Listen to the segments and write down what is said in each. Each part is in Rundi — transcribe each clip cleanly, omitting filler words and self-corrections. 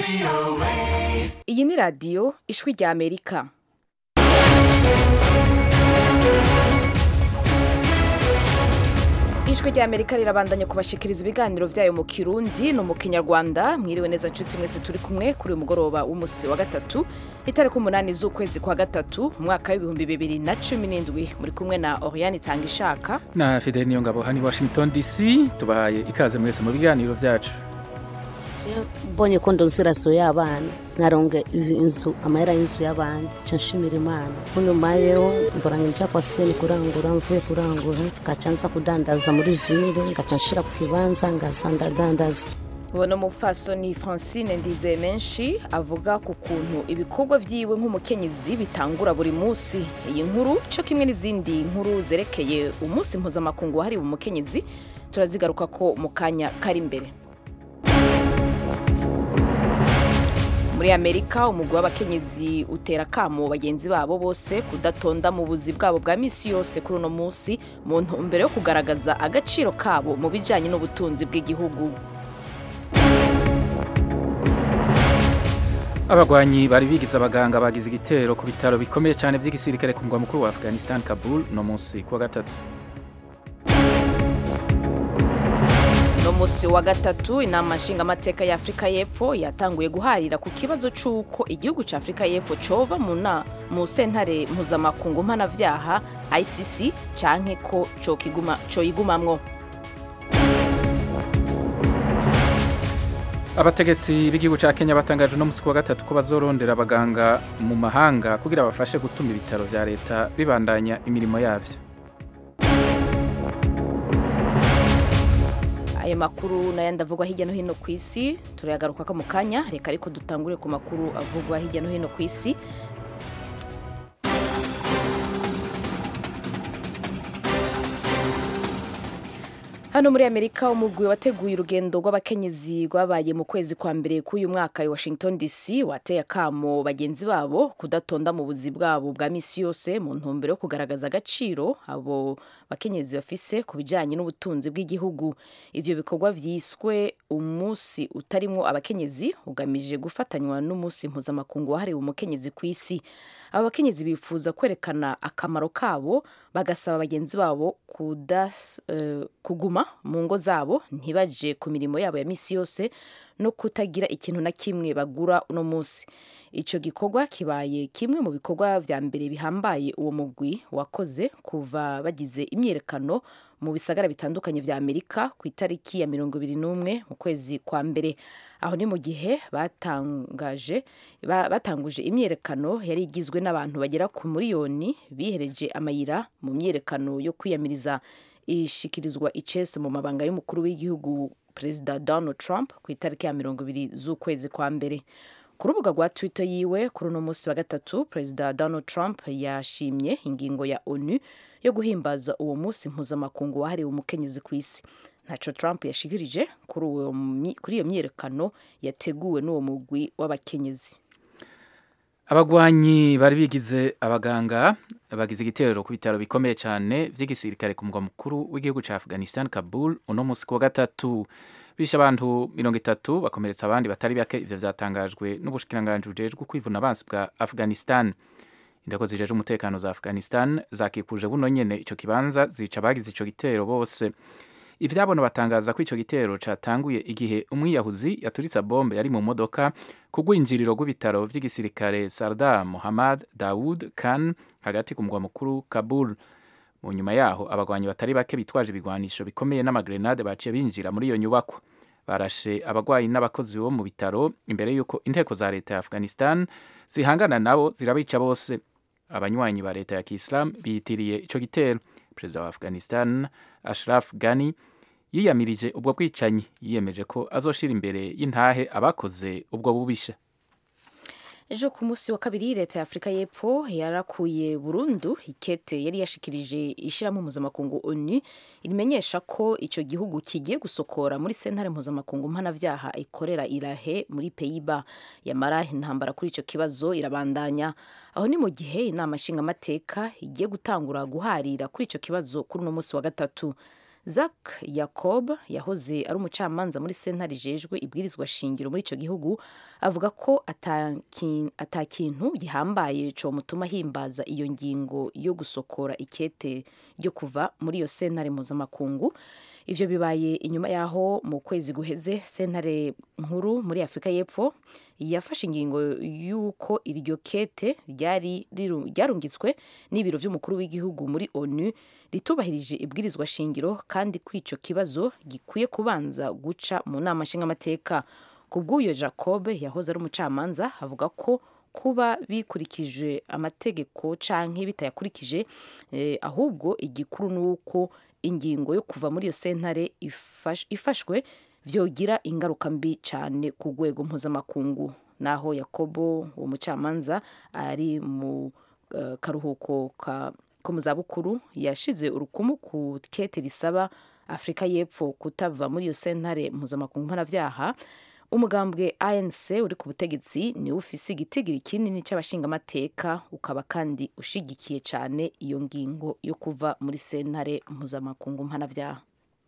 Iyi ni radiyo ijwi rya Amerika. Ijwi rya Amerika rirabandanya kubashikiriza ibiganiro vyayo mu Kirundi no mu Kinyarwanda. Mwiriwe neza nshuti mwese turi kumwe kuri uyu mugoroba w'umusi wa gatatu itariki 8 z'ukwezi kwa gatatu umwaka w'ibihumbi 2017. Muri kumwe na Oriane Tangishaka na Fidel Niyongabo hani Washington DC. Tubahaye ikaze mwese mu biganiro vyacu. Mbonye ko ndonsiraso y'abana naronge inzu amahera y'inzu y'abandi canshimira Imana kunyuma yeho mboranye nja kwa seni kurangura mvuye kurangura gacanza kudandaza muri ville gacanshira ku kibanza ngasandadandaza. Uwo mufasoni Francine Ndizemenshi avuga ku kuntu ibikorwa vyiwe nk'umukenyezi bitangura buri musi. Iyi nkuru cyo kimwe n'izindi nkuru zerekeye umunsi mpuzamakungu wahariwe umukenyezi turazigaruka ko mu kanya kari imbere. Muri Amerika umugwi w'abakenyezi utera kamo bagenzi babo bose kudatonda mu buzi bwabo bwa misi yose kuri uno musi mu ntumbero yo kugaragaza agaciro kabo mu bijanye n'ubutunzi bw'igihugu. Abagwanyi bari bigize abaganga bagize igitero ku bitaro bikomeye cyane by'igisirikare ku mugwa mukuru wa Afghanistan Kabul no musi kwa gatatu. No musi wa gatatu inama nshingamateka ya Afrika y'Epfo yatanguye guharira ku kibazo c'uko igihugu ca Afrika y'Epfo cova mu sentare mpuzamakungu mpanavyaha ICC canke ko coyigumamwo. Abategetsi b'igihugu ca Kenya batangaje no musi wa gatatu ko bazorondera abaganga mu mahanga kugira bafashe gutuma ibitaro vya leta bibandanya imirimo yavyo. Ayo makuru nayandi avugwa hirya no hino ku isi turayagaruka ko mu kanya. Reka ariko dutangure ku makuru avugwa hirya no hino ku isi. Hano muri Amerika umugwi wateguye urugendo rw'abakenyezi rwabaye mu kwezi kwa mbere k'uyu mwaka i Washington DC wateye akamo bagenzi babo kudatonda mu buzi bwabo bwa misi yose mu ntumbero yo kugaragaza agaciro abo bakenyezi bafise ku bijanye n'ubutunzi bw'igihugu. Ivyo bikorwa vyiswe umunsi utarimwo abakenyezi ugamije gufatanywa n'umunsi mpuzamakungu wahariwe umukenyezi ku isi. Aba bakenyezi bifuza kwerekana akamaro kabo bagasaba bagenzi babo kuguma mu ngo zabo ntibaje ku mirimo yabo ya misi yose no kutagira ikintu na kimwe bagura uno munsi. Ico gikorwa kibaye kimwe mu bikorwa vya mbere bihambaye uwo mugwi wakoze kuva bagize imyerekano mu bisagara bitandukanye vya Amerika ku itariki ya 21 mu kwezi kwa mbere. Aho ni mu gihe batanguje imyerekano yari igizwe n'abantu bagera ku miliyoni bihereje amayira mu myerekano yo kwiyamiriza ishikirizwa icese mu mabanga y'umukuru w'igihugu Perezida Donald Trump ku itariki ya 20 z'ukwezi kwa mbere. Ku rubuga rwa Twitter yiwe kuri uno musi wa gatatu Perezida Donald Trump yashimye ingingo ya ONU yo guhimbaza uwo musi mpuzamakungu wahariwe umukenyezi ku isi. Ntaco Trump yashikirije kuri iyo myerekano yateguwe n'uwo mugwi w'abakenyezi. Abagwanyi bari bigize abaganga bagize igitero ku bitaro bikomeye cyane vy'igisirikare ku mugwa mukuru w'igihugu ca Afghanistan Kabul uno musi wa gatatu. Bisha abantu 30 bakomeretsa abandi batari bake. Ivyo vyatangajwe n'ubushikiranganje bujejwe kwivuna abansi bwa Afghanistan. Indako zijeje umutekano za Afghanistan zakikuje buno nyene ico kibanza zica bagize ico gitero bose. Ivyabona batangaza ko ico gitero catanguye igihe umwiyahuzi yaturitsa bombe yari mu modoka ku gwinjiriro rw'ibitaro vy'igisirikare Sardar Mohammad Daoud Khan hagati ku mugwa mukuru Kabul. Mu nyuma yaho abagwanyi batari bake bitwaje ibigwanisho bikomeye n'amagrenade baciye binjira muri iyo nyubako. Barashe abagwayi n'abakozi bo mu bitaro imbere yuko inteko za leta ya Afghanistan zihangana nabo zirabica bose. Abanywanyi ba leta ya Kiislam biyitiriye ico gitero. Perezida wa Afghanistan Ashraf Ghani yiyamirije ubwo bwicanyi, yiyemeje ko azoshira imbere y'intahe abakoze ubwo bubisha. Ejo ku musi wa kabiri leta ya Afrika y'Epfo yarakuye burundu ikete yari yashikirije ishirahamwe mpuzamakungu ONU irimenyesha ko ico gihugu kigiye gusokora muri sentare mpuzamakungu mpanavyaha ikorera Irahe muri Pays-Bas. Yamara intambara kuri ico kibazo irabandanya. Aho ni mu gihe inama nshingamateka igiye gutangura guharira kuri ico kibazo kuri uno musi wa gatatu. Zak Yacob yahoze ari umucamanza muri sentare ijejwe ibwirizwa shingiro muri ico gihugu avuga ko ata kintu gihambaye co mutuma himbaza iyo ngingo yo gusokora ikete ryo kuva muri iyo sentare mpuzamakungu. Ivyo bibaye inyuma yaho mu kwezi guheze sentare nkuru muri Afrika y'Epfo yafashe ingingo yuko iryo kete ryarungitswe n'ibiro vy'umukuru w'igihugu muri ONU ritubahirije ibwirizwa shingiro kandi kw'ico kibazo gikwiye kubanza guca mu nama nshingamateka. Kubw'uyo Jacob yahoze ari umucamanza avuga ko kuba bikurikije amategeko canke bitayakurikije ahubwo igikuru nuko ingingo yo kuva muri iyo sentare ifashwe vyogira ingaruka mbi cyane ku rwego mpuzamakungu. Naho Yakobo uwo mucamanza ari mu karuhuko ko mu zabukuru yashize urukumu ku kete risaba Afrika y'Epfo kutava muri iyo sentare mpuzamakungu mpanavyaha. Umugambwe ANC uri ku butegetsi ni ufise igitigiri kinini c'abashingamateka ukaba kandi ushigikiye cyane iyo ngingo yo kuva muri sentare mpuzamakungu mpanavyaha.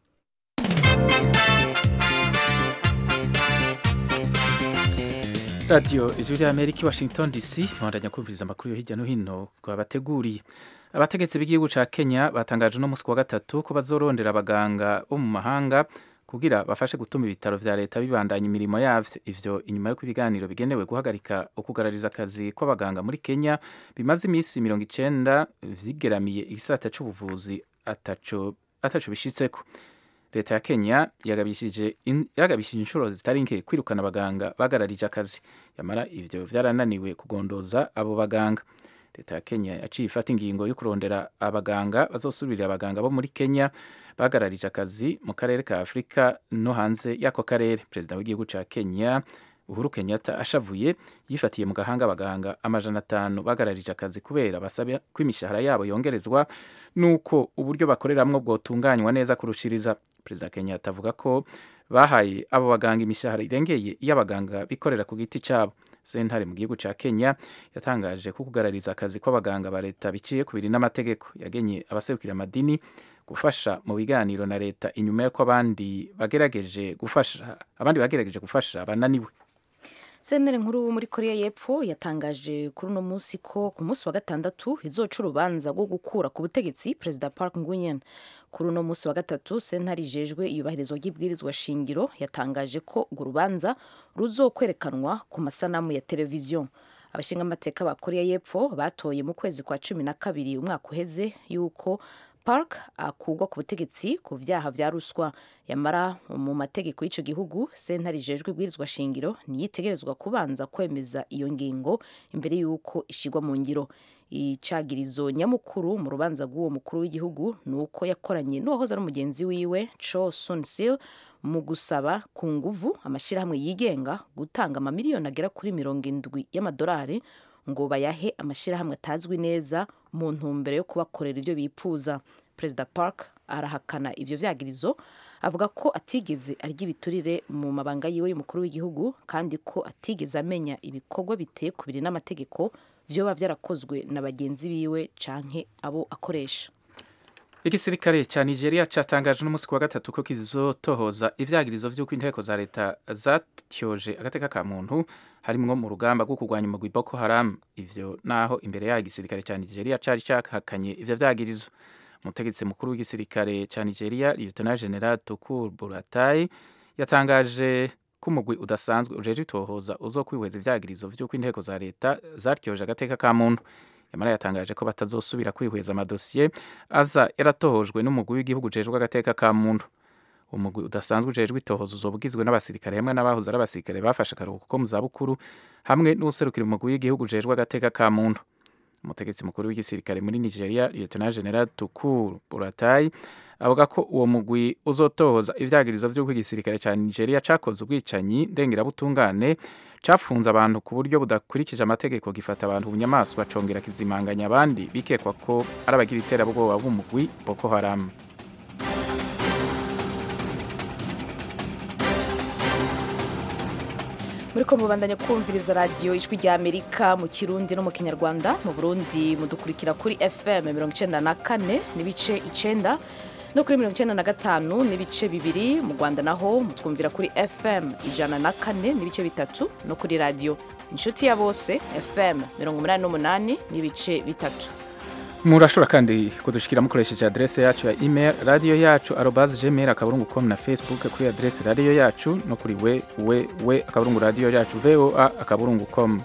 Radio Ijwi ry'Amerika Washington DC mwandanya kumviriza amakuru yo hirya no hino twabateguriye. Abategetsi b'igihugu ca Kenya batangaje no musi wa gatatu ko bazorondera abaganga bo mu mahanga kugira bafashe gutuma ibitaro vya leta bibandanya imirimo yavyo. Ivyo inyuma yo kubiganiro bigenewe guhagarika ukugarariza akazi kw'abaganga muri Kenya bimaze imisi 90 vyigeramiye igisata c'ubuvuzi ataco bishitseko. Leta ya Kenya yagabishije inshuro zitari nke kwirukana abaganga bagararije akazi. Yamara ivyo vyarananiwe kugondoza abo baganga. Leta ya Kenya yaciye ifata ingingo yo kurondera abaganga bazosubirira abaganga bo muri Kenya bagararije akazi mu karere ka Afrika no hanze y'ako karere. Perezida w'igihugu ca Kenya Uhuru Kenyatta ashavuye yifatiye mu gahanga abaganga 500 bagararije akazi kubera basaba ko imishahara yabo yongerezwa nuko uburyo bakoreramwo bwotunganywa neza kurushiriza. Perezida Kenyatta avuga ko bahaye abo baganga imishahara irengeye y'abaganga bikorera ku giti cabo. Sentare mu gihugu ca Kenya yatangaje ko kugarariza akazi kw'abaganga ba leta biciye kubiri n'amategeko. Yagenye abaserukira amadini gufasha mu biganiro na leta inyuma y'uko abandi bagerageje gufasha abananiwe. Sentare nkuru muri Korea y'Epfo yatangaje kuri uno musi ko ku musi wa gatandatu izoca urubanza rwo gukura ku butegetsi Perezida Park Geun-hye. Kuri uno musi wa gatatu sentare ijejwe iyubahirizwa ry'ibwirizwa shingiro yatangaje ko urwo rubanza ruzokwerekanwa ku masanamu ya televiziyo. Abashingamateka ba Korea y'Epfo batoye mu kwezi kwa 12 umwaka uheze yuko Park akugwa ku butegetsi ku vyaha vya ruswa. Yamara mu mategeko y'ico gihugu sentare ijejwe ibwirizwa shingiro niyitegerezwa kubanza kwemeza iyo ngingo imbere yuko ishigwa mu ngiro. Icagirizo nyamukuru mu rubanza rw'uwo mukuru w'igihugu nuko yakoranye n'uwahoze ari umugenzi wiwe Cho Sun-sil mu gusaba ku nguvu amashirahamwe yigenga gutanga amamiliyoni agera kuri 70 y'amadolari ngo bayahe amashirahamwe atazwi neza mu ntumbero yo kubakorera ivyo bipfuza. Perezida Park arahakana ivyo vyagirizo avuga ko atigeze arya ibiturire mu mabanga yiwe y'umukuru w'igihugu kandi ko atigeze amenya ibikorwa biteye kubiri n'amategeko vyoba vyarakozwe na bagenzi biwe canke abo akoresha. Igisirikare ca Nigeria catangaje no musi wa gatatu ko kizotohoza ivyagirizo vy'uko inteko za leta zatyoje agateka ka muntu harimwo mu rugamba rwo kurwanya umugwi Boko Haram. Ivyo naho imbere ya igisirikare ca Nigeria cari cakahakanye ivyo vyagirizo. Umutegetsi mukuru w'igisirikare ca Nigeria Lieutenant General Tukur Buratai yatangaje ko umugwi udasanzwe ujeje itohoza uzokwihweza ivyagirizo vy'uko inteko za leta zatyoje agateka ka muntu. Yamara yatangaje ko batazosubira kwihweza amadosiye aza yaratohojwe n'umugwi w'igihugu ujejwe agateka ka muntu. Umugwi udasanzwe ujejwe itohoza uzobugizwe n'abasirikare hamwe n'abahoze ari abasirikare bafashe akaruhuko ko mu zabukuru hamwe n'userukira umugwi w'igihugu ujejwe agateka ka muntu. Umutegetsi mukuru w'igisirikare muri Nigeria Lieutenant General Tukur Buratai avuga ko uwo mugwi uzotohoza ivyagirizo vy'uko igisirikare ca Nigeria cakoze ubwicanyi ndengerabutungane cafunze abantu ku buryo budakurikije amategeko gifata abantu bunyamaswa congera kizimanganya abandi bikekwa ko ari abagira iterabwoba b'umugwi Boko Haram. Muriko mubandanya kumviriza radio Ijwi ry'Amerika mu Kirundi no mu Kinyarwanda. Mu Burundi mudukurikira kuri FM 94 n'ibice 9 no kuri 95 n'ibice bibiri. Mu Rwanda naho mutwumvira kuri FM 104 n'ibice bitatu no kuri radio inshuti ya bose FM 88 n'ibice bitatu. Murashobora kandi kudushikira mukoresheje adresse yacu ya email radio yacu @gmail.com na Facebook kuri adresse radio yacu no kuri radio yacu voa.com.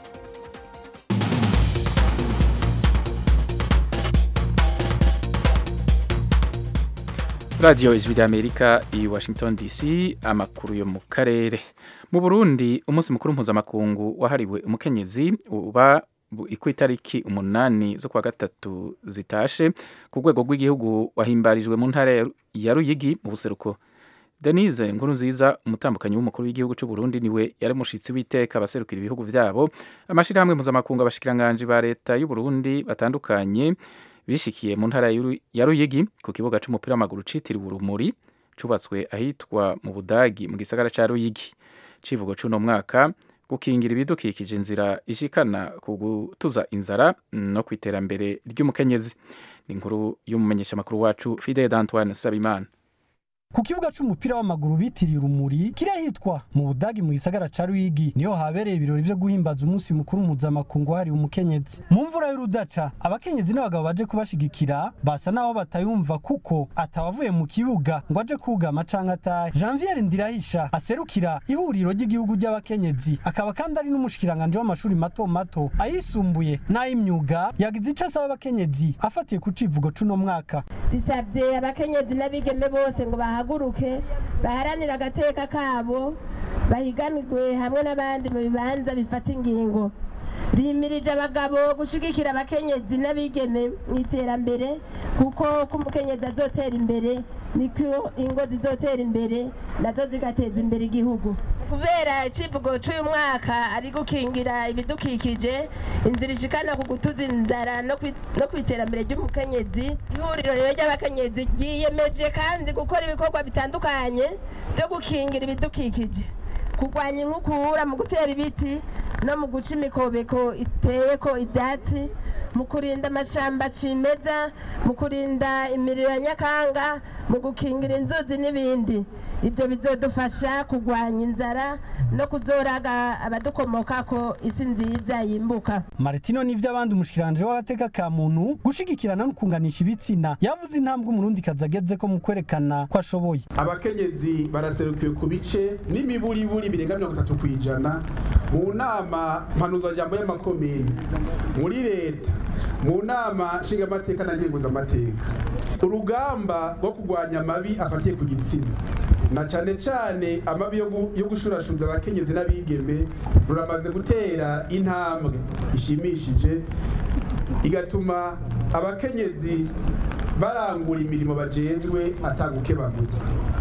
Radio Ijwi ry'Amerika i Washington DC, amakuru yo mu karere. Mu Burundi umunsi mukuru mpuzamakungu wahariwe umukenyezi uba itariki 8 zo kwa gatatu zitashe ku rwego rw'igihugu wahimbarijwe mu ntara ya Ruyigi mu buseruko. Denise Nkurunziza umutambukanyi w'umukuru w'igihugu cy'u Burundi niwe yari mushitsi w'iteka abaserukira ibihugu byabo, amashirahamwe mpuzamakungu abashikiranganje ba leta y'u Burundi batandukanye bishikiye mu ntara ya Ruyigi ku kibuga c'umupira w'amaguru citiriwe Urumuri cubatswe ahitwa mu Budagi mu gisagara ca Ruyigi. Civugo c'uno mwaka gukingira ibidukikije inzira ishikana ku gutuza inzara no kwiterambere ry'umukenyezi. Ni inkuru y'umumenyesha makuru wacu Fidel Antoine Sabimana. Ku kibuga c'umupira w'amaguru bitiriye Urumuri kirahitwa mu Budagi mu gisagara ca Ruyigi niyo habereye ibirori byo guhimbaza umunsi mukuru mpuzamakungu hari umukenyezi. Mu mvura y'urudaca abakenyezi n'abagabo baje kubashigikira basa naho batayumva kuko atawavuye mu kibuga ngo aje kugama canke atahe. Janvier Ndirahisha aserukira ihuriro ry'igihugu ry'abakenyezi akaba kandi ari n'umushikiranganje w'amashuri mato mato ayisumbuye n'ay'imyuga yagize ico asaba abakenyezi afatiye ku civugo c'uno mwaka. Disabye abakenyezi n'abigeme bose ngo bahaguruke baharanira agateka kabo bahiganirwe hamwe n'abandi mu bibanza bifata ingingo. Rimirije abagabo gushigikira abakenyezi n'abigeme mu iterambere kuko umukenyezi azotera imbere niko ingo zizotera imbere nazo zigateza imbere igihugu. Kubera icivugo cy'uyu mwaka ari gukingira ibidukikije inzira ishikana ku gutuza inzara no kwiterambere ry'umukenyezi, ihuriro rero ry'abakenyezi yiyemeje kandi gukora ibikorwa bitandukanye byo gukingira ibidukikije, kurwanya inkukura mu gutera ibiti no mu guca imikobeko iteyeko ibyatsi, mu kurinda amashamba cimeza, mu kurinda imiriro ya nyakanga, mu gukingira inzuzi n'ibindi. Ibyo bizodufasha kurwanya inzara no kuzoraga abadukomoka ko isi nziza yimbuka. Martino nivyo abandi umushikiranje w'agateka ka muntu gushigikirana no kunganisha ibitsina yavuze intambwe umurundi kazageze ko mu kwerekana ko ashoboye. Abakenyezi baraserukiwe ku bice n'imiburiburi birenga 30% mu nama mpanuza jambo y'amakomine, muri leta, mu nama nshinga amateka na ngenguza amateka. Urugamba rwo kurwanya amabi afatiye ku gitsina na cyane amabi yo gushurashunza abakenyezi n'abigeme ruramaze gutera intambwe ishimishije igatuma abakenyezi barangura imirimo bajejwe atagukebaguzwa.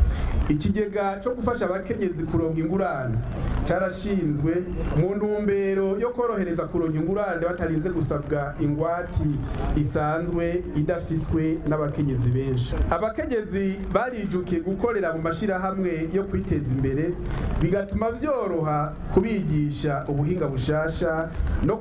Ikigega cyo gufasha abakenyezi kuronka ingurane carashinzwe mu ntumbero yo korohereza kuronka ingurane batarinze gusabwa ingwati isanzwe idafiswe n'abakenyezi benshi. Abakenyezi barijukiye gukorera mu mashirahamwe yo kwiteza imbere bigatuma vyoroha kubigisha ubuhinga bushasha no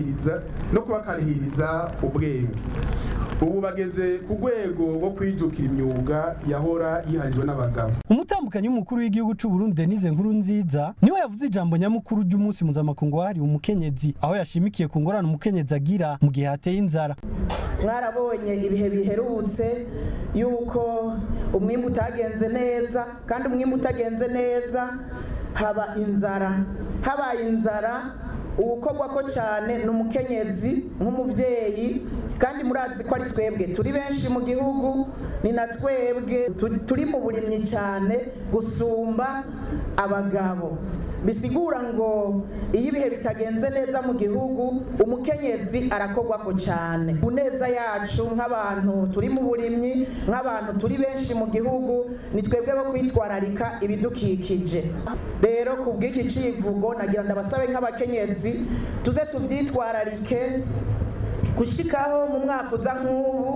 kubakarihiriza ubwenge. Ubu bageze ku rwego rwo kwijukira imyuga yahora yiharijwe n'abagabo. Umutambukanyi w'umukuru w'igihugu cy'u Burundi Denise Nkurunziza niwe yavuze ijambo nyamukuru ry'umunsi mpuzamakungu wahariwe umukenyezi, aho yashimikiye ku ngorane umukenyezi agira mu gihe hateye inzara. Mwarabonye ibihe biherutse yuko umwimbu utagenze neza, kandi umwimbu utagenze neza haba inzara. Habaye inzara ubukorwa ko cyane n'umukenyezi nk'umuvyeyi, kandi murazi ko ari twebwe turi benshi mu gihugu, ni na twebwe turi mu burimyi cyane gusumba abagabo. Bisigura ngo iyo ibihe bitagenze neza mu gihugu umukenyezi arakorwa ko cyane. Uneza yacu nk'abantu turi mu burimyi, nk'abantu turi benshi mu gihugu, ni twebwe bo kwitwararika ibidukikije. Rero kubw'iki civugo nagira ndabasabe nk'abakenyezi tuze tubyitwararike gushikaho mu mwaka uza nk'ubu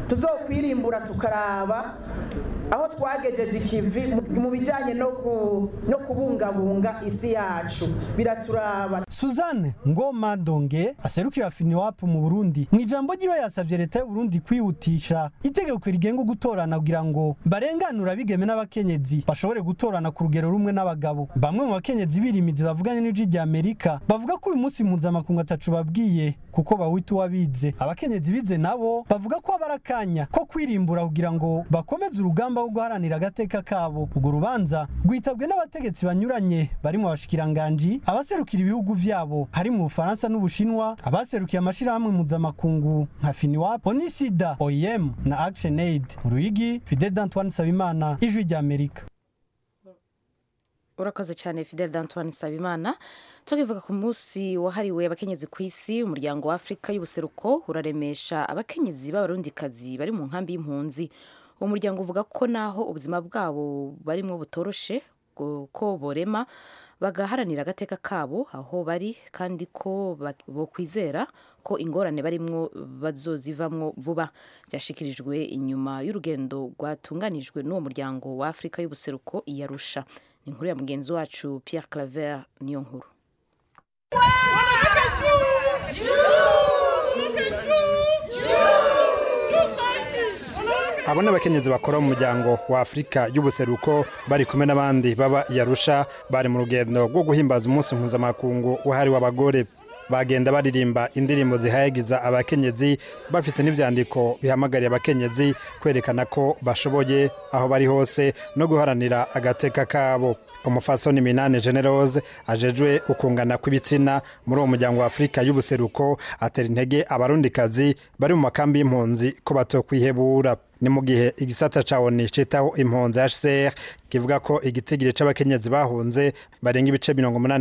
tuzokwirimbura tukaraba aho twagejeje ikivi mu bijyanye no kubungabunga isi yacu biraturaba. Suzanne Ngoma Donge aserukira FINIWAP mu Burundi mu ijambo ryiwe yasavye leta y'u Burundi kwihutisha itegeko rigenga gutorana kugira ngo barenganura bigeme n'abakenyezi bashobore gutorana ku rugero rumwe n'abagabo. Bamwe mu bakenyezi birimizi bavuganye n'ijwi rya Amerika bavuga ko uyu munsi mpuzamakungu atacu babwiye kuko bawita uwabize. Abakenyezi bize nabo bavuga ko abarakanya ko kwirimbura kugira ngo bakomeze urugamba rwo guharanira agateka kabo. Urwo rubanza rwitabwe n'abategetsi banyuranye barimo abashikiranganji, abaserukira ibihugu vyabo hari mu Bufaransa n'Ubushinwa, abaserukiye amashirahamwe mpuzamakungu nka FINIWAP, Onisida, OIM na Action Aid. Uruyigi Fidel D'Antoine Sabimana, ijwi rya Amerika. Urakoze cyane Fidel D'Antoine Sabimana. Tukivuga ku munsi wahariwe abakenyezi ku isi, umuryango wa Afrika y'ubuseruko uraremesha abakenyezi b'abarundikazi bari mu nkambi y'impunzi. Umuryango uvuga ko naho ubuzima bwabo barimo butoroshe ko borema bagaharanira agateka kabo aho bari, kandi ko bokwizera ko ingorane barimwo bazozivamwo vuba. Byashikirijwe inyuma y'urugendo rwatunganijwe n'uwo muryango wa Afrika y'ubuseruko i Arusha. Ni inkuru ya mugenzi wacu Pierre Claver niyo nkuru. Abo n'abakenyezi bakora mu muryango wa Afrika y'ubuseruko bari kumwe n'abandi baba i Arusha bari mu rugendo rwo guhimbaza umunsi mpuzamakungu wahariwe abagore. Bagenda baririmba indirimbo zihayagiza abakenyezi, bafise n'ivyandiko bihamagariye abakenyezi kwerekana ko bashoboye aho bari hose no guharanira agateka kabo. Umufasoni Minane Generose ajejwe ukungana kw'ibitsina muri uwo muryango wa Afrika y'ubuseruko atera intege abarundikazi bari mu makambi y'impunzi ko batokwihebura. Ni mu gihe igisata ca ONU citaho impunzi HCR kivuga ko igitigiri c'abakenyezi bahunze barenga ibice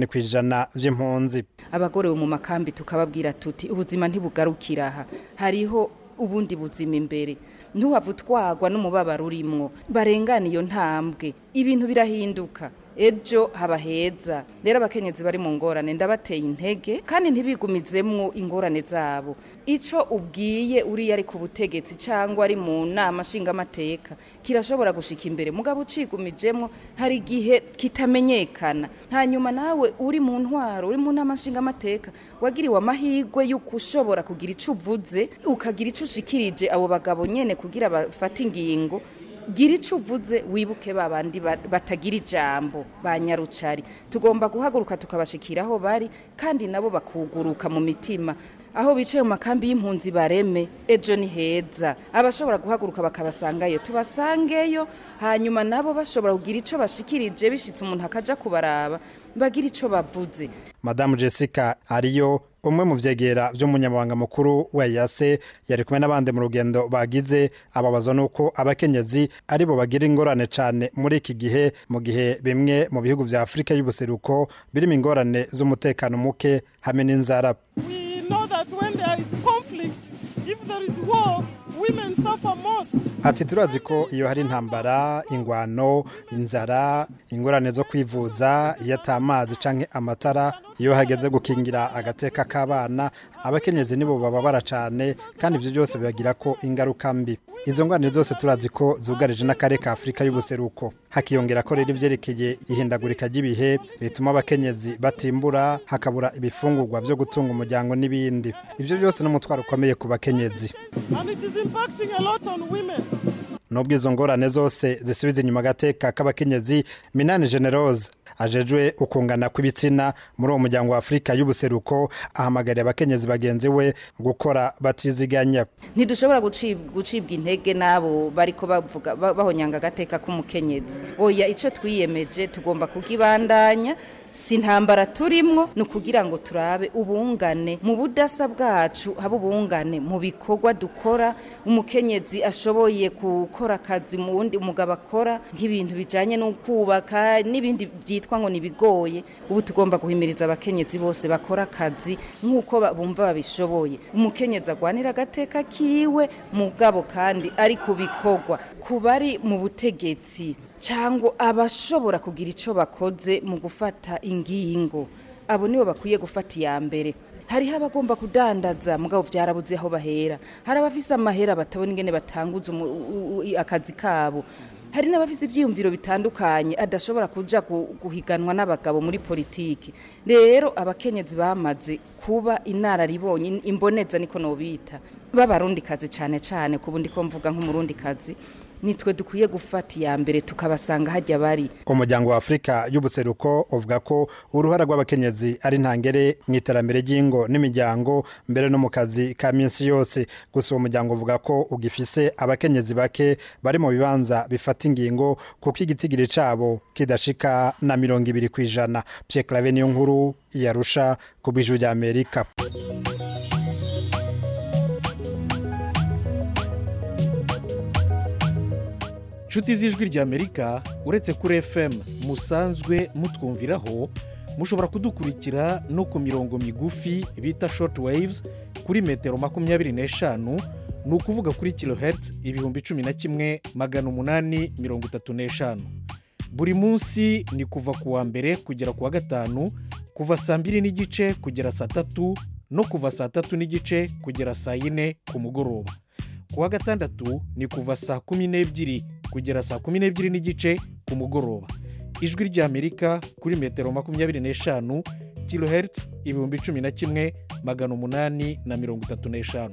80% vy'impunzi. Abagore mu makambi tukababwira tuti ubuzima ntibugarukira aha, hariho ubundi buzima imbere, ntuhavutwagwa n'umubabaro urimwo, barengana iyo ntambwe, ibintu birahinduka, ejo haba heza. Rero abakenyezi bari mu ngorane ndabateye intege kandi ntibigumizemwo ingorane zabo. Ico ubwiye uri yari ku butegetsi cyangwa ari mu nama nshingamateka kirashobora gushika imbere, mugabo ucigumijemwo hari gihe kitamenyekana. Hanyuma nawe uri mu ntwaro, uri mu nama nshingamateka wagiriwe amahirwe yuko ushobora kugira ico uvuze, ukagira ico ushikirije abo bagabo nyene kugira bafate ingingo. Gira ico uvuze wibuke babandi batagira ijambo banyarucari. Tugomba guhaguruka tukabashikiraho bari kandi nabo bakuguruka mu mitima. Aho bicaye mu makambi y'impunzi bareme, ejo ni heza. Abashobora guhaguruka bakabasangayo tubasangeyo, hanyuma nabo bashobora kugira ico bashikirije bishitse umuntu akaja kubaraba bagira ico bavuze. Madame Jessica Ariyo, umwe mu vyegera vy'umunyamabanga mukuru wa EAC, yari kumwe n'abandi mu rugendo bagize, ababazwa nuko abakenyezi aribo bagira ingorane cane muri iki gihe, mu gihe bimwe mu bihugu vya Afrika y'ubuseruko birimo ingorane z'umutekano muke hamwe n'inzara. Ati turazi ko iyo hari intambara, ingwano, inzara, ingorane zo kwivuza, iyo atamazi canke amatara, iyo hageze gukingira agateka k'abana, abakenyezi nibo bababara cane kandi ivyo byose bibagira ko ingaruka mbi. Izo ngorane zose turazi ko zugarije n'akarere ka Afrika y'ubuseruko. Hakiyongera ko rero ivyerekeye ihindagurika ry'ibihe rituma abakenyezi batimbura, hakabura ibifungurwa vyo gutunga umuryango n'ibindi. Ivyo byose n'umutwaro ukomeye ku bakenyezi. Nubwo izo ngorane zose zisubiza inyuma agateka k'abakenyezi, Minane Generose ajejwe ukungana kw'ibitsina muri uwo muryango wa Afrika y'ubuseruko ahamagariye abakenyezi bagenzi we gukora batiziganya. Ntidushobora gucibwa intege nabo bariko bavuga bahonyanga agateka k'umukenyezi. Oya, ico twiyemeje tugomba kugibandanya. Sintambara turimwo no kugira ngo turabe ubungane mu budasa bwacu, haba ubungane mu bikorwa dukora. Umukenyezi ashoboye gukora akazi mu wundi umugabo akora nk'ibintu bijanye no kubaka n'ibindi byitwa ngo nibigoye. Ubu tugomba guhimiriza abakenyezi bose bakora akazi nk'uko bumva babishoboye. Umukenyezi agwanira agateka kiwe mugabo kandi ari kubikorwa kubari mu butegetsi cyangwa abashobora kugira ico bakoze mu gufata ingingo. Abo nibo bakwiye gufata iya mbere. hariho abagomba kudandaza mugabo vyarabuze aho bahera, hari abafise amahera batabona ingene batanguza akazi kabo, hari n'abafise ivyiyumviro bitandukanye adashobora kuja guhiganwa n'abagabo muri politiki. Rero abakenyezi bamaze kuba inararibonye, imboneza niko nobita, b'abarundikazi cane cane, kubu ndiko mvuga nk'umurundikazi, nitwe dukwiye gufata iya mbere tukabasanga hajya bari. Umuryango wa Afrika y'ubuseruko uvuga ko uruhara rw'abakenyezi ari ntangere mu iterambere ry'ingo n'imiryango mbere no mu kazi ka minsi yose. Gusa uwo muryango uvuga ko ugifise abakenyezi bake bari mu bibanza bifata ingingo kuko igitigiri cabo kidashika na 20%. Pierre Claver niyo nkuru yarusha ku Bijwi rya Amerika. Nshuti z'Ijwi rya Amerika, uretse kuri FM musanzwe mutwumviraho, mushobora kudukurikira no ku mirongo migufi bita short waves kuri metero 25, ni ukuvuga kuri kilohertz 11,835. Buri munsi ni kuva ku wa mbere kugera ku wa gatanu, kuva saa 2:30 kugera saa 3 no kuva saa 3:30 kugera saa 4 ku mugoroba. Ku wa gatandatu ni kuva saa 12 kugera saa 12:30 ku mugoroba. Ijwi rya Amerika kuri metero 25 kilohertz 11,835.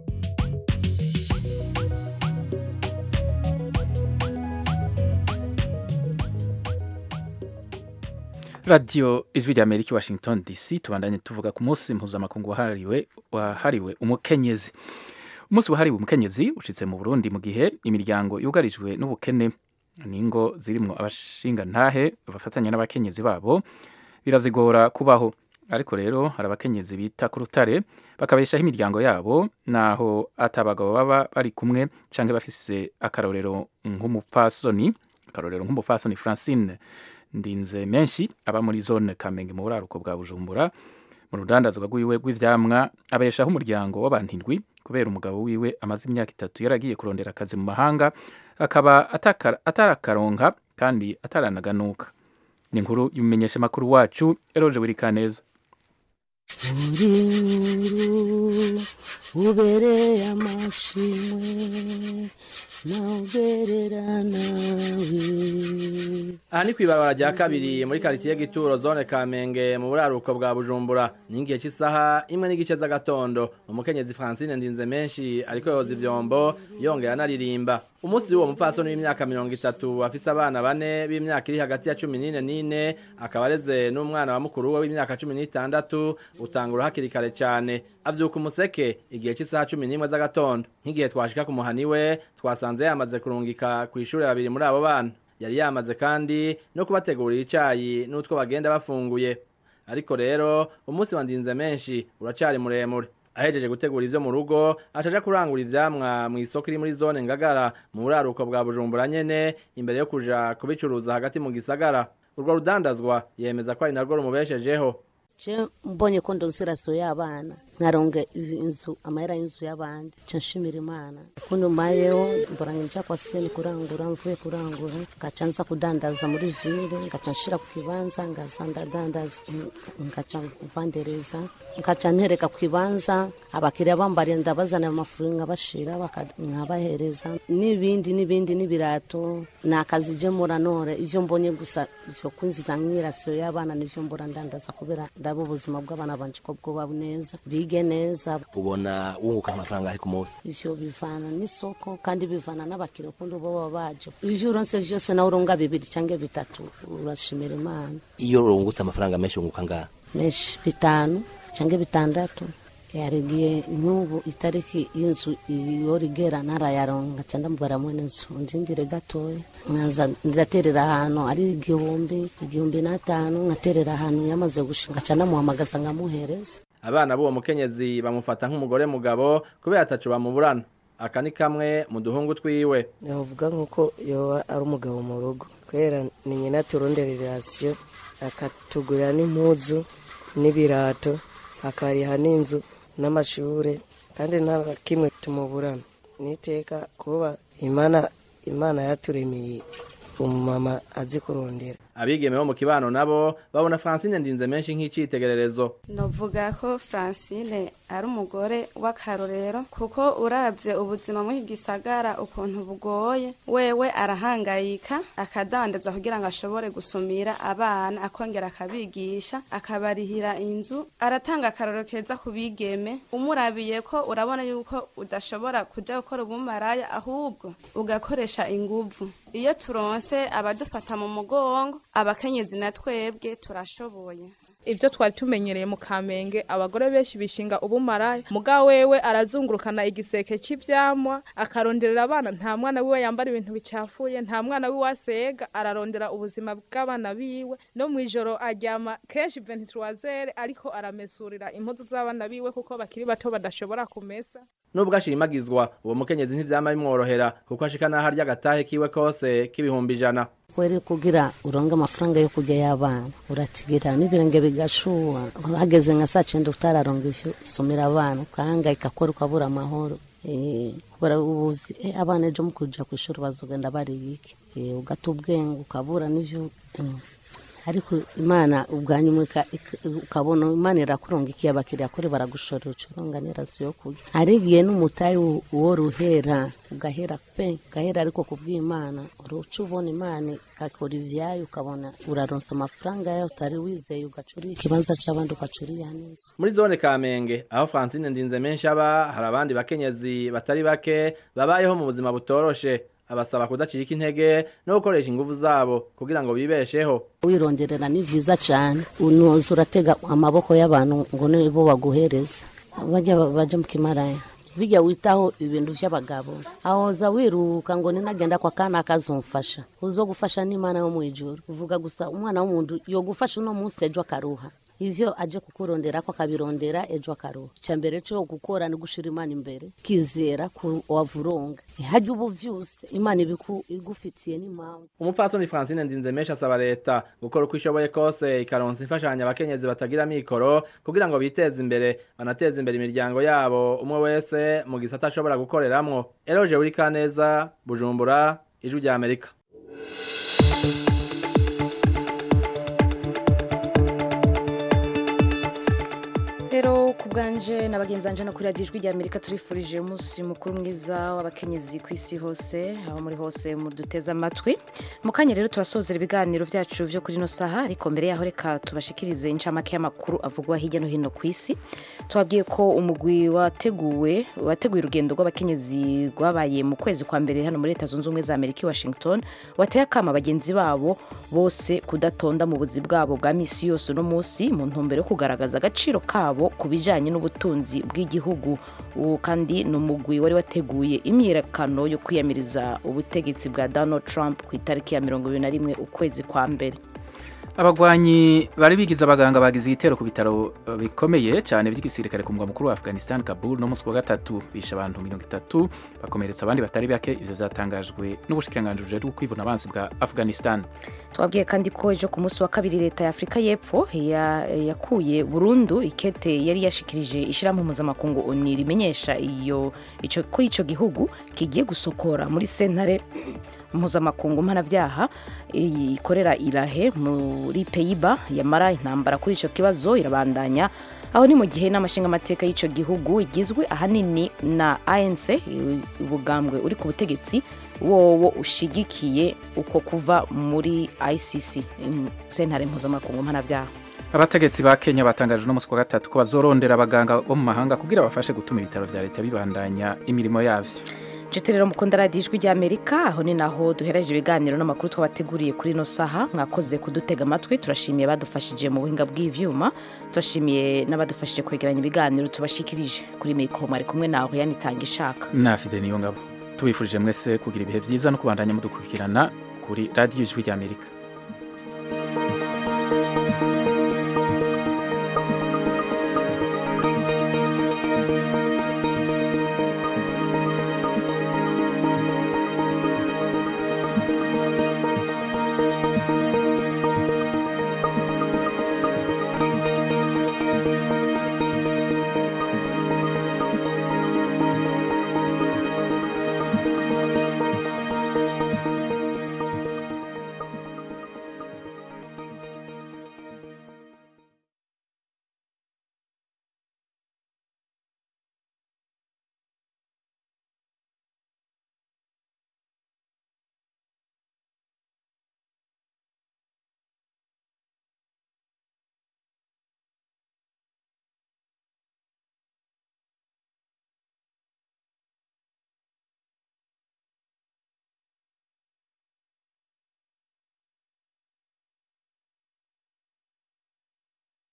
Radio Ijwi rya Amerika Washington DC, tubandanye tuvuga ku munsi mpuzamakungu wahariwe umukenyezi. Umunsi wahariwe umukenyezi ushitse mu Burundi mu gihe imiryango yugarijwe n'ubukene n'ingo zirimwo abashinga ntahe bafatanya n'abakenyezi babo birazigora kubaho. Ariko rero hari abakenyezi bita ku rutare bakabeshaho imiryango yabo naho atabagabo baba bari kumwe canke bafise akarorero nk'umupfasoni Francine Ndinze menshi aba muri zone Kamenge mu buraruko bwa Bujumbura. Mu rudandazwa rwiwe rw'ivyamwa abeshaho umuryango w'abantu 7 kubera umugabo wiwe amaze imyaka 3 yaragiye kurondera akazi mu mahanga akaba atarakaronka kandi ataranaganuka. Ni inkuru y'umumenyesha makuru wacu Eroje Wirikaneza. Ubere amashimwe nauberera nawe. Aha ni kw'ibarabara rya kabiri muri quartier Gituro zone Kamenge mu buraruko bwa Bujumbura. Ningiye cy'isaha 1:00 z'agatondo umukenyezi Francine Ndinze menshi ariko yoza ivyombo yongera anaririmba. Umunsi w'uwo mupfasoni w'imyaka 30 afise abana 4 b'imyaka iri hagati ya 14 akaba areze n'umwana wa mukuru we w'imyaka 16 utangura hakiri kare cyane. Avyuka umuseke igihe cy'isaha 11 z'agatondo. Nk'igihe twashika ku muhani we twasanze yamaze kurungika ku ishuri babiri muri abo bana. Yari yamaze kandi no kubategurira icayi n'utwo bagenda bafunguye. Ariko rero umunsi wa Ndinze menshi uracari muremure. Ahejeje gutegura ivyo mu rugo acaja kurangura ivyamwa mu isoko iri muri zone Ngagara mu buraruko bwa Bujumbura nyene imbere yo kuja kubicuruza hagati mu gisagara. Urwo rudandazwa yemeza ko ari narwo rumubeshejeho. Mbonye ko ndonsera so y'abana nkaronge inzu amahera y'inzu y'abandi canshimira Imana kuno mayeho mboranye nja kwa seni kurangura mvuye kurangura ngacanza kudandaza muri ville ngacanshira ku kibanza ngazanda dandaza ngaca vandereza ngacantereka ku kibanza abakiriya bambariye ndabazana amafuringa bashira bakabahereza n'ibindi n'ibirato nakazi je muranore ivyo mbonye gusa ivyo kunziza nk'irasiyo y'abana n'ivyo mbora ndandaza kubera ndabo ubuzima bw'abana banje ko bwo babuneza bige neza. Ubona wunguka amafaranga ari ku munsi? Ivyo bivana n'isoko kandi bivana n'abakiriya kundi bo baje. Ivyo uronse vyose na uronga 2 canke 3 urashimira Imana. Iyo urungutse amafaranga menshi unguka ngaha? Menshi 5 canke 6. Yarigiye n'ubu itariki y'inzu yorigera narayaronga cyanda mbara mwene nzu ndindire gatoya nkaza ndaterera ahantu ari 1,500 ngaterera ahantu yamaze gushinga cyana muhamagaza ngamuhereza. Abana b'uwo mukenyezi bamufata nk'umugore mugabo kubera atacu bamuburana. Aka ni kamwe mu duhungu twiwe. Yavuga nkuko yoba ari umugabo mu rugo kwera ni nyina turondera relation akatugurira n'impuzu n'ibirato akariha n'inzu n'amashure kandi nta kimwe tumuburana. Niteka kuba Imana yaturemiye umumama azi kurondera. abigeme bo mu kibano nabo babona Francine Ndinzemenshi nk'icitegererezo. Novuga ko Francine ari umugore w'akarorero kuko uravye ubuzima mu gisagara ukuntu bugoye, wewe arahangayika akadandaza kugira ngo ashobore gusumira abana, akongera akabigisha, akabarihira inzu, aratanga akarorero keza kubigeme. Umurabiye ko urabona yuko udashobora kuja gukora ubumaraya, ahubwo ugakoresha inguvu. Iyo turonse abadufata mu mugongo, abakenyezi na twebwe turashoboye. Ibyo twari tumenyereye mu Kamenge, abagore benshi bishinga ubumaraya, muga wewe arazungurukana igiseke cy'ivyamwa, akaronderera abana. Nta mwana wiwe yambara ibintu bicafuye, nta mwana wiwe asega, ararondera ubuzima bw'abana biwe. No mwijoro aryama kenshi 23h, ariko aramesurira impuzu z'abana biwe kuko bakiri bato badashobora kumesa. Nubwo ashimagizwa, uwo mukenyezi ntivyama bimworohera kuko ashika naho arya agatahe kiwe kose k'ibihumbi 100. Kweri kugira uronga amafaranga yo kujya y'abana uratigira n'ibirenge bigashuha, hageze nka saa 9 utararonga isomera abana ukahangayika kora ukabura amahoro. Kubera ubuzi abana ejo mu kuja kwishuri bazogenda bari iki, ugatubwenga ukabura n'ivyo. Ariko Imana ubwanyu ukabona Imana irakuronga iki, abakiriya kore baragushorera uronga nerasiyo kurya. Arigiye n'umutayi wo ruhera ugahera ariko kubw'Imana uruca ubona Imana kakora ivyayo, ukabona uraronsa amafaranga yayo utari wizeye, ugacuri ikibanza c'abandi ukacuri yanezo. Muri zone Kamenge aho Francine Ndinzemenshi aba, hari abandi bakenyezi batari bake babayeho mu buzima butoroshe. Abasaba kudacika intege no gukoresha ingufu zabo kugira ngo bibesheho. Wironderera ni vyiza cyane, unoza uratega amaboko y'abantu ngo nibo baguhereza, baje mu kimaraya. Bijya witaho ibintu by'abagabo, ahoza wiruka ngo ninagenda kwa kana akazumfasha, uzogufasha n'Imana yo mu ijuru. Uvuga gusa umwana w'umuntu yo gufasha uno munsi ejo akaruha, ivyo aje kukurondera ko akabirondera ejo akaruha. Cyambere cyo gukora ni gushira Imana imbere, kizera ku wavuronga hajye ubu vyose Imana igufitiye n'impamvu. Umupfasoni Francine Ndinzemenshi asaba leta gukora uko ishoboye kose ikaronsa imfashanya abakenyezi batagira mikoro kugira ngo biteze imbere, banateze imbere imiryango yabo, umwe wese mu gisata ashobora gukoreramwo. Eloge Urikaneza, Bujumbura, Ijwi rya Amerika. Rero kubganje nabagenzanje no kuri Radio Ijwi rya Amerika turifurije umunsi mukuru mwiza w'abakenyezi ku isi hose, aho muri hose muduteza amatwi. Mukanya rero turasozera ibiganiro vyacu vyo kuri no saha, ariko mbere yaho reka tubashikirize incamake y'amakuru avugwa hirya no hino ku isi. Twabwiye ko umugwi wateguye urugendo rw'abakenyezi rwabaye mu kwezi kwa mbere hano muri Leta Zunze Ubumwe za Amerika, Washington, wateye akama abagenzi babo bose kudatonda mu buzi bwabo bwa misi yose no munsi mu ntumbero yo kugaragaza agaciro kabo kubijanye n'ubutunzi bw'igihugu. Kandi n'umugwi wari wateguye imyiyerekano yo kwiyamiriza ubutegetsi bwa Donald Trump ku itariki ya 21 ukwezi kwa mbere. Abagwanyi bari bigize abaganga bagize igitero ku bitaro bikomeye cyane by'igisirikare ku mugwa mukuru wa Afghanistan, Kabul, no musi wa gatatu bisha abantu 30 bakomeretsa abandi batari bake. Ivyo vyatangajwe n'ubushikiranganje bwo kwivuna abansi bwa Afghanistan. Twabwiye kandi ko ejo ku musi wa kabiri leta ya Afrika y'Epfo yakuye burundu ikete yari yashikirije ishirahamwe mpuzamakungu ONU rimenyesha ico gihugu kigiye gusokora muri sentare mpuzamakungu mpanavyaha ikorera Irahe muri Pays-Bas. Yamara intambara kuri ico kibazo irabandanya, aho ni mu gihe n'amashinga amateka y'ico gihugu igizwe ahanini na ANC, ubugambwe uri ku butegetsi wowo ushigikiye uko kuva muri ICC, sentare mpuzamakungu mpanavyaha. Abategetsi ba Kenya batangaje no musi wa gatatu ko bazorondera abaganga bo mu mahanga kugira bafashe gutuma ibitaro vya leta bibandanya imirimo yavyo. Nshuti rero mukunda Radio Ijwi rya Amerika, aho ni naho duhereje ibiganiro n'amakuru twabateguriye kuri no saha. Mwakoze kudutega amatwi, turashimiye badufashije mu buhinga bw'ivyuma, turashimiye n'abadufashije kwegeranya ibiganiro tubashikirije. Kuri mikro mwari kumwe naho yanitanga ishaka na Fide niyo ngabo. Tubifurije mwese kugira ibihe vyiza no kubandanya mudukurikirana kuri Radio Ijwi rya Amerika.